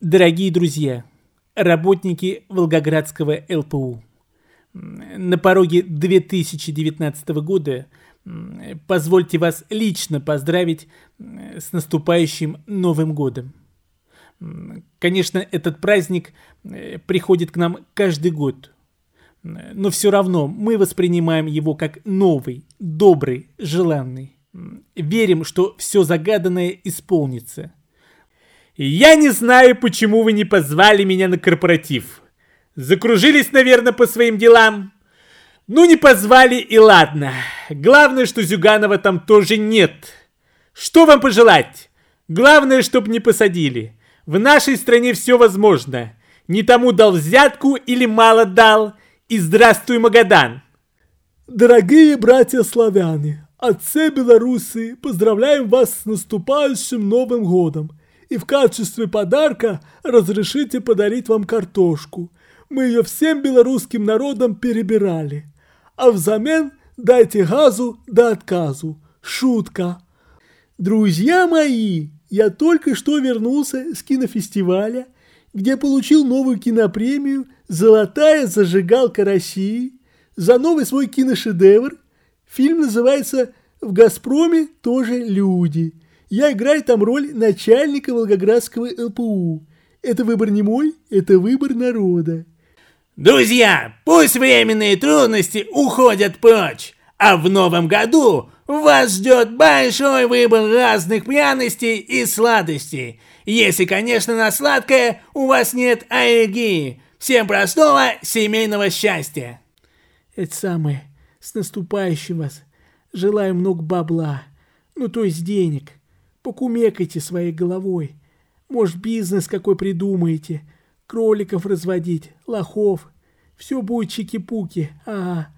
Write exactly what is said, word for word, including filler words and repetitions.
Дорогие друзья, работники Волгоградского эл пэ у, на пороге две тысячи девятнадцатого года позвольте вас лично поздравить с наступающим Новым годом. Конечно, этот праздник приходит к нам каждый год, но все равно мы воспринимаем его как новый, добрый, желанный. Верим, что все загаданное исполнится. Я не знаю, почему вы не позвали меня на корпоратив. Закружились, наверное, по своим делам. Ну, не позвали и ладно. Главное, что Зюганова там тоже нет. Что вам пожелать? Главное, чтоб не посадили. В нашей стране все возможно. Не тому дал взятку или мало дал. И здравствуй, Магадан. Дорогие братья-славяне, отцы белорусы, поздравляем вас с наступающим Новым годом. И в качестве подарка разрешите подарить вам картошку. Мы ее всем белорусским народам перебирали. А взамен дайте газу да отказу. Шутка. Друзья мои, я только что вернулся с кинофестиваля, где получил новую кинопремию «Золотая зажигалка России» за новый свой киношедевр. Фильм называется «В Газпроме тоже люди». Я играю там роль начальника Волгоградского эл пэ у. Это выбор не мой, это выбор народа. Друзья, пусть временные трудности уходят прочь, а в новом году вас ждет большой выбор разных пряностей и сладостей. Если, конечно, на сладкое у вас нет аллергии. Всем простого семейного счастья. Это самое, с наступающим вас. Желаю много бабла, ну то есть денег. Покумекайте своей головой. Может, бизнес какой придумаете. Кроликов разводить, лохов. Все будет чики-пуки. Ага.